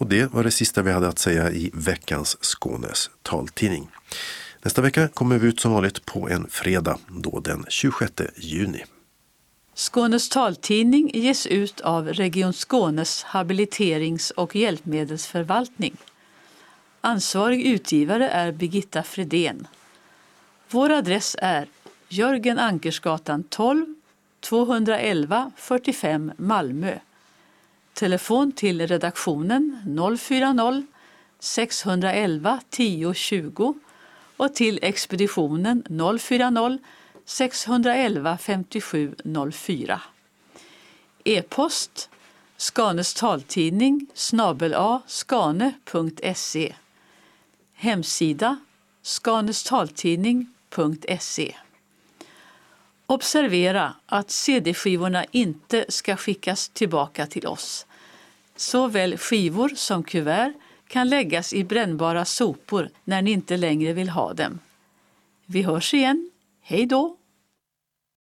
Och det var det sista vi hade att säga i veckans Skånes taltidning. Nästa vecka kommer vi ut som vanligt på en fredag, då den 26 juni. Skånes taltidning ges ut av Region Skånes habiliterings- och hjälpmedelsförvaltning. Ansvarig utgivare är Birgitta Fredén. Vår adress är Jörgen Ankersgatan 12, 211 45 Malmö. Telefon till redaktionen 040 611 10 20 och till expeditionen 040 611 57 04. E-post Skanes taltidning @skane.se. Hemsida skanestaltidning.se. Observera att CD-skivorna inte ska skickas tillbaka till oss. Såväl skivor som kuvert kan läggas i brännbara sopor när ni inte längre vill ha dem. Vi hörs igen. Hej då!